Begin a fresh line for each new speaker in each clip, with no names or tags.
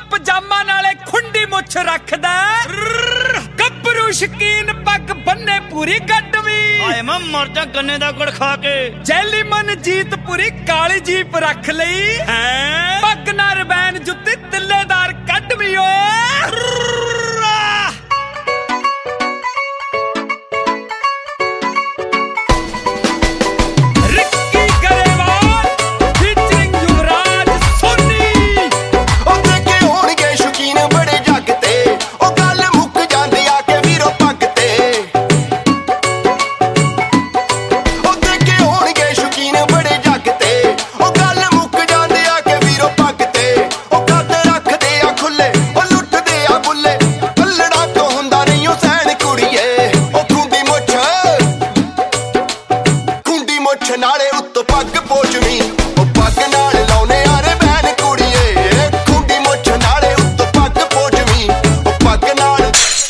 ਪਜਾਮਾ ਨਾਲੇ ਖੁੰਡੀ ਮੁੱਛ ਰੱਖਦਾ ਗੱਭਰੂ ਸ਼ਕੀਨ ਪੱਗ ਬੰਨੇ ਪੂਰੀ ਗੱਡਵੀ
ਆਏ ਮੈਂ ਮਰ ਜਾ ਗੰਨੇ ਦਾ ਗੁੜ ਖਾ ਕੇ
ਜੈਲੀ ਮਨਜੀਤ ਪੂਰੀ ਕਾਲੀ ਜੀਪ ਰੱਖ ਲਈ
ਹੈ
ਪੱਗ ਨਾ ਰਬੈਨ ਜੁੱਤੀ ਤਿੱਲੇਦਾਰ ਕੱਢਵੀ ਓਏ
ਨਾਲੇ ਉੱਤੋਂ ਪੱਗ ਪੋਚਵੀਂ ਉਹ ਪੱਗ ਨਾਲ ਲਾਉਨੇ ਆਰੇ ਬੈਨ ਕੁੜੀਏ ਖੁੰਡੀ ਮੁੱਛ ਨਾਲੇ ਉੱਤੋਂ ਪੱਗ ਪੋਚਵੀਂ ਉਹ ਪੱਗ ਨਾਲ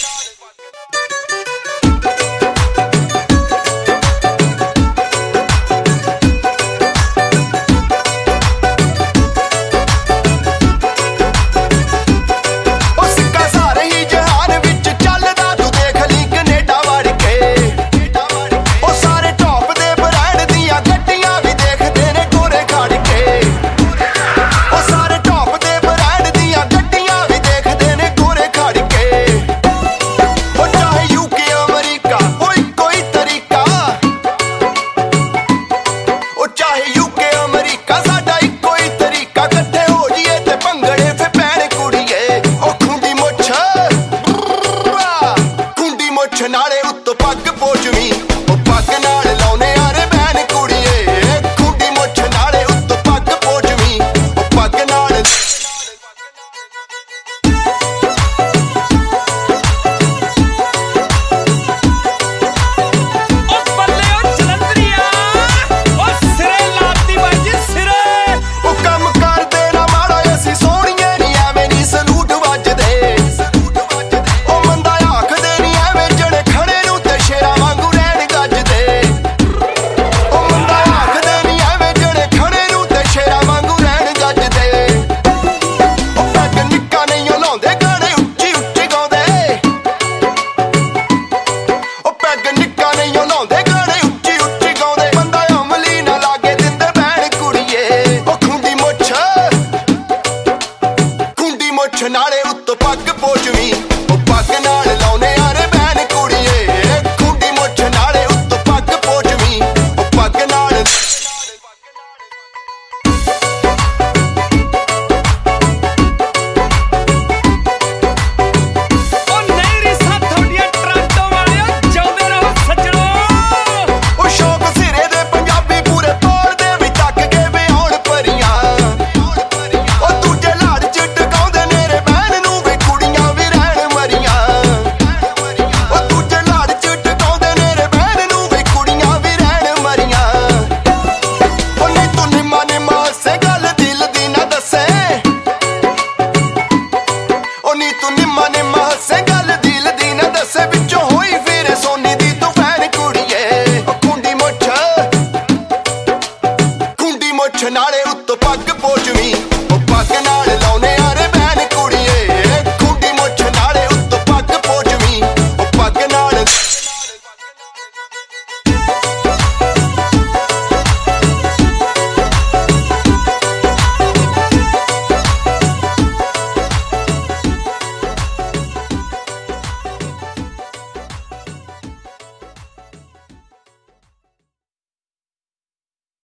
ਉਹ ਸਿੱਕਾ ਸਾਰੇ ਹੀ ਜਹਾਨ ਵਿੱਚ ਚੱਲਦਾ ਤੂੰ ਦੇਖ ਲਈ ਕੈਨੇਡਾ ਵੜ ਕੇ ਉਹ ਸਾਰੇ ਟੌਪ ਦੇ ਗੱਡੀਆਂ ਵੀ ਦੇਖਦੇ ਨੇ ਗੋਰੇ ਖੜ ਕੇ ਉਹ ਸਾਰੇ ਟੌਪ ਦੇ ਬ੍ਰਾਂਡ ਦੀਆਂ ਗੱਡੀਆਂ ਵੀ ਦੇਖਦੇ ਨੇ ਗੋਰੇ ਖੜ ਕੇ ਉਹ ਚਾਹੇ ਯੂਕੇ ਅਮਰੀਕਾ ਉਹ ਇੱਕੋ ਹੀ ਤਰੀਕਾ ਉਹ ਚਾਹੇ ਯੂਕੇ ਅਮਰੀਕਾ ਸਾਡਾ ਇੱਕੋ ਹੀ ਤਰੀਕਾ ਇਕੱਠੇ ਹੋ ਜੀਏ ਤੇ ਭੰਗੜੇ ਫੇ ਪੈਣ ਕੁੜੀਏ ਉਹ ਖੁੰਡੀ ਮੁੱਛ ਨਾਲੇ ਉੱਤੋਂ ਪੱਗ ਪੋਚਵੀਂ ਉਹ ਪੱਗ ਨਾਲ ਲਾਉਨੇ ਆਰੇ ਬੈਨ ਕੁੜੀਏ ਖੁੰਡੀ ਮੁੱਛ ਨਾਲੇ ਉੱਤੋਂ ਪੱਗ ਪੋਚਵੀਂ ਉਹ ਪੱਗ ਨਾਲ
ਉਹ ਬੱਲੇ ਉਹ ਜਲੰਧਰੀਆ ਉਹ ਸਿਰੇ ਲਾਤੀ ਬਾਜੀ ਸਿਰੇ
ਉਹ ਕੰਮ ਕਰਦੇ ਨਾ ਮਾੜਾ ਅਸੀਂ ਸੋਹਣੀਏ ਨੀ ਐਵੇਂ ਨੀ ਸਲੂਟ ਵੱਜਦੇ ਉਹ ਮੰਦਾ ਆਖਦੇ ਨੀ ਐਵੇਂ ਜਣੇ ਖੜੇ ਨੂੰ ਤੇ ਸ਼ੇਰਾਂ ਵਾਂਗੂ ਰਹਿਣ ਗੱਜਦੇ ਉਹ ਮੰਦਾ ਆਖਦੇ ਨੀ ਐਵੇਂ ਜਣੇ ਖੜੇ ਨੂੰ ਤੇ ਸ਼ੇਰਾਂ ਵਾਂਗੂ ਰਹਿਣ ਗੱਜਦੇ ਉਹ ਪੱਗ ਨਿੱਕਾ ਨਹੀਂ ਉਹ ਲਾਉਂਦੇ ਗਾਣੇ ਉੱਚੀ ਉੱਚੀ ਗਾਉਂਦੇ ਉਹ ਪੱਗ ਨਿੱਕਾ ਨਹੀਂ ਉਹ ਲਾਉਂਦੇ ਗਾਣੇ ਉੱਚੀ ਉੱਚੀ ਗਾਉਂਦੇ ਬੰਦਾ ਅਮਲੀ ਨਾ ਲਾਗੇ ਦਿੰਦੇ ਬੈਣ ਕੁੜੀਏ ਉਹ ਖੁੰਡੀ ਮੁੱਛ ਨਾਲੇ ਉੱਤੋਂ ਪੱਗ ਪੋਚਵੀਂ ਉਹ ਪੱਗ ਨਾਲ ਲਾਉਨੇ ਆਰੇ ਬੈਨ ਕੁੜੀਏ ਖੁੰਡੀ ਮੁੱਛ ਨਾਲੇ ਉੱਤੋਂ ਪੱਗ ਪੋਚਵੀਂ ਉਹ ਪੱਗ ਨਾਲ
ਉਹ ਨਹੀਂ ਰੀਸਾਂ ਤੁਹਾਡੀਆਂ ਟਰਾਂਟੋ ਵਾਲਿਓ ਜਿਉਂਦੇ ਰਹੋ ਸੱਜਣੋ
ਉਹ ਸ਼ੌਕ ਸਿਰੇ ਦੇ ਪੰਜਾਬੀ ਪੂਰੇ ਤੋੜਦੇ ਵੀ ਤੱਕ ਕੇ ਵਿਆਹੁਣ ਪਰੀਆਂ ਉਹ ਦੂਜੇ ਲਾੜ ਚ ਟਕਾਉਂਦੇ ਨੇ ਰੇ ਬਹਿਣ ਨੂੰ ਵੀ ਕੁੜੀਆਂ ਵੀ ਰਹਿਣ ਮਰੀਆਂ ਉਹ ਦੂਜੇ ਲਾੜ ਚ ਟਕਾਉਂਦੇ ਨੇ ਰੇ ਬਹਿਣ ਨੂੰ ਵੀ ਕੁੜੀਆਂ ਵੀ ਰਹਿਣ ਮਰੀਆਂ ਉਹ ਨੀ ਤੂੰ ਨਿੰਮਾ ਸੇ ਗੱਲ ਦਿਲ ਦੀ ਨਾ ਦੱਸੇ ਉਹ ਨੀ ਤੂੰ ਨਿੰਮਾ ਸੇ ਗੱਲ ਦਿਲ ਦੀ ਨਾ ਦੱਸੇ ਵਿੱਚੋਂ ਹੋਈ ਫਿਰ ਸੋਨੀ ਦੀ ਤੂੰ ਫੈਨ ਕੁੜੀਏ ਉਹ ਖੁੰਡੀ ਮੁੱਛ ਨਾਲੇ ਉੱਤੋਂ ਪੱਗ ਪੋਚਵੀਂ